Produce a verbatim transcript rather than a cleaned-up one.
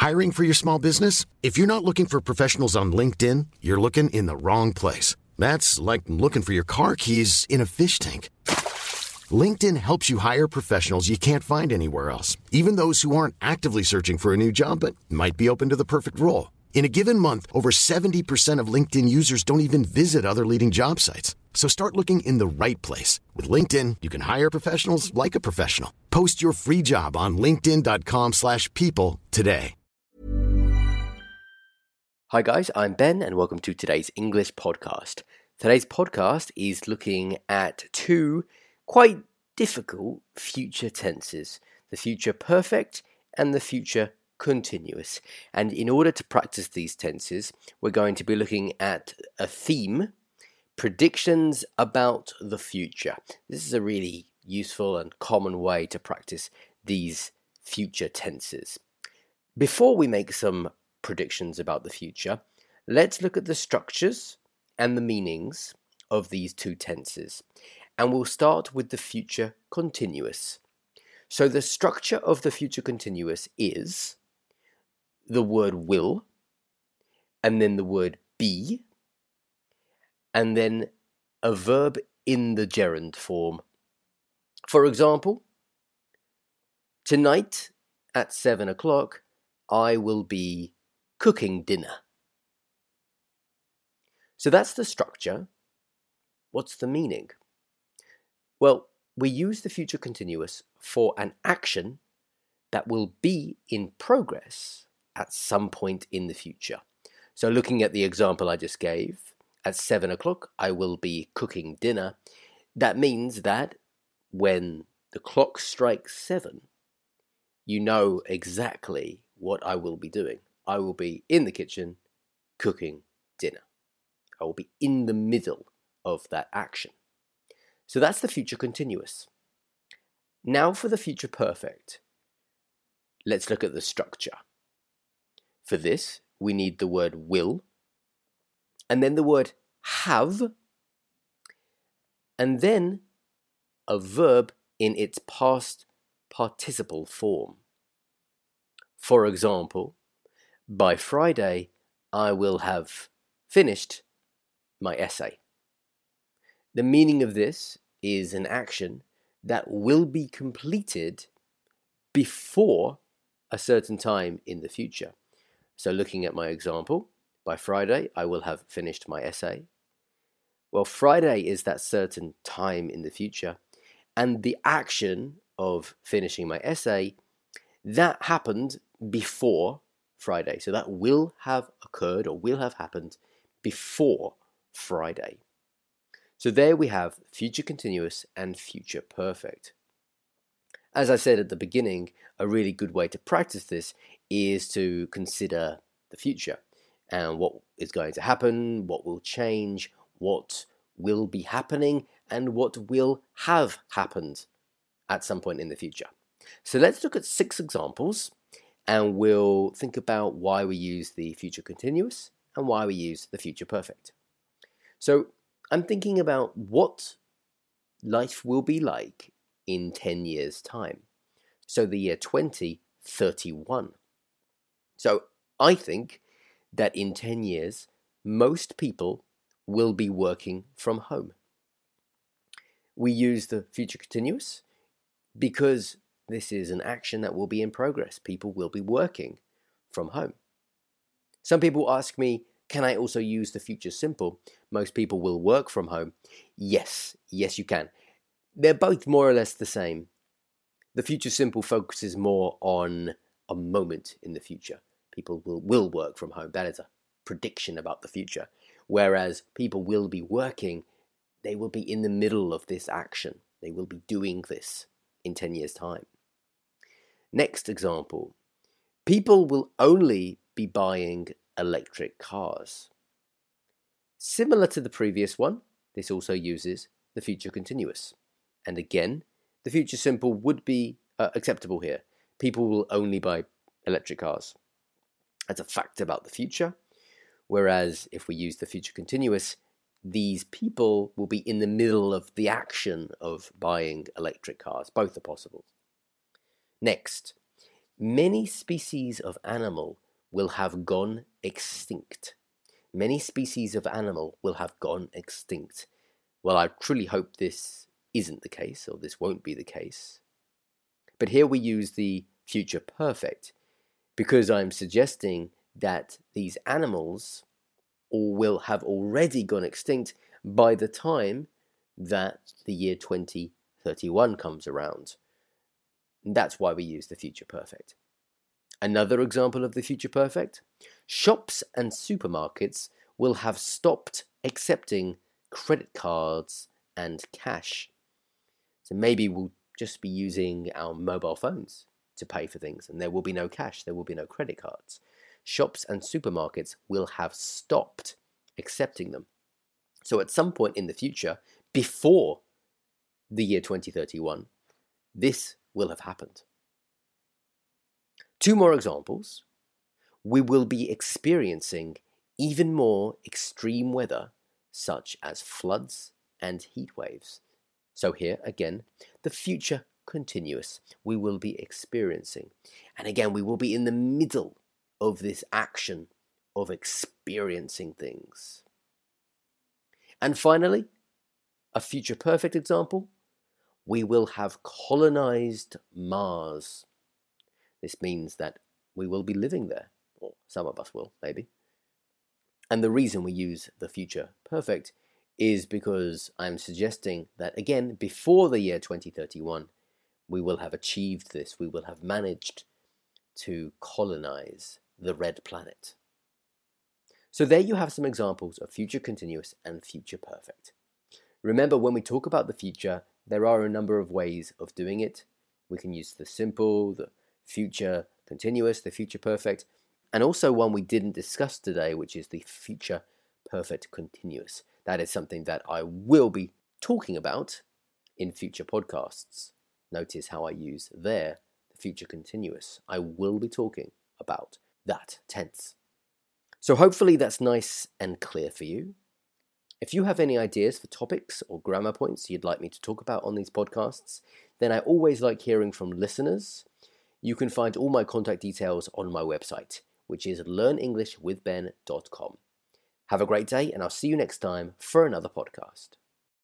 Hiring for your small business? If you're not looking for professionals on LinkedIn, you're looking in the wrong place. That's like looking for your car keys in a fish tank. LinkedIn helps you hire professionals you can't find anywhere else, even those who aren't actively searching for a new job but might be open to the perfect role. In a given month, over seventy percent of LinkedIn users don't even visit other leading job sites. So start looking in the right place. With LinkedIn, you can hire professionals like a professional. Post your free job on linkedin.com slash people today. Hi guys, I'm Ben and welcome to today's English podcast. Today's podcast is looking at two quite difficult future tenses, the future perfect and the future continuous. And in order to practice these tenses, we're going to be looking at a theme, predictions about the future. This is a really useful and common way to practice these future tenses. Before we make some predictions about the future, let's look at the structures and the meanings of these two tenses. And we'll start with the future continuous. So the structure of the future continuous is the word will, and then the word be, and then a verb in the gerund form. For example, tonight at seven o'clock, I will be cooking dinner. So that's the structure. What's the meaning? Well, we use the future continuous for an action that will be in progress at some point in the future. So looking at the example I just gave, at seven o'clock I will be cooking dinner. That means that when the clock strikes seven, you know exactly what I will be doing. I will be in the kitchen cooking dinner. I will be in the middle of that action. So that's the future continuous. Now for the future perfect. Let's look at the structure. For this, we need the word will, and then the word have, and then a verb in its past participle form. For example, by Friday, I will have finished my essay. The meaning of this is an action that will be completed before a certain time in the future. So looking at my example, by Friday, I will have finished my essay. Well, Friday is that certain time in the future, and the action of finishing my essay, that happened before Friday. So that will have occurred or will have happened before Friday. So there we have future continuous and future perfect. As I said at the beginning, a really good way to practice this is to consider the future and what is going to happen, what will change, what will be happening, and what will have happened at some point in the future. So let's look at six examples and we'll think about why we use the future continuous and why we use the future perfect. So I'm thinking about what life will be like in ten years' time. So the year twenty thirty-one. So I think that in ten years, most people will be working from home. We use the future continuous because this is an action that will be in progress. People will be working from home. Some people ask me, can I also use the future simple? Most people will work from home. Yes, yes you can. They're both more or less the same. The future simple focuses more on a moment in the future. People will, will work from home. That is a prediction about the future. Whereas people will be working, they will be in the middle of this action. They will be doing this in ten years' time. Next example. People will only be buying electric cars. Similar to the previous one, this also uses the future continuous. And again, the future simple would be uh, acceptable here. People will only buy electric cars. That's a fact about the future. Whereas if we use the future continuous, these people will be in the middle of the action of buying electric cars. Both are possible. Next, Many species of animal will have gone extinct. Many species of animal will have gone extinct. Well, I truly hope this isn't the case, or this won't be the case. But here we use the future perfect because I'm suggesting that these animals all will have already gone extinct by the time that the year twenty thirty-one comes around. That's why we use the future perfect. Another example of the future perfect: shops and supermarkets will have stopped accepting credit cards and cash. So maybe we'll just be using our mobile phones to pay for things, and there will be no cash, there will be no credit cards. Shops and supermarkets will have stopped accepting them. So at some point in the future, before the year twenty thirty-one, this will have happened. Two more examples. We will be experiencing even more extreme weather, such as floods and heat waves. So here again, the future continuous, we will be experiencing. And again, we will be in the middle of this action of experiencing things. And finally, a future perfect example: we will have colonized Mars. This means that we will be living there, or some of us will, maybe. And the reason we use the future perfect is because I'm suggesting that, again, before the year twenty thirty-one, we will have achieved this. We will have managed to colonize the red planet. So there you have some examples of future continuous and future perfect. Remember, when we talk about the future, there are a number of ways of doing it. We can use the simple, the future continuous, the future perfect, and also one we didn't discuss today, which is the future perfect continuous. That is something that I will be talking about in future podcasts. Notice how I use there the future continuous. I will be talking about that tense. So hopefully that's nice and clear for you. If you have any ideas for topics or grammar points you'd like me to talk about on these podcasts, then I always like hearing from listeners. You can find all my contact details on my website, which is learn english with ben dot com. Have a great day, and I'll see you next time for another podcast.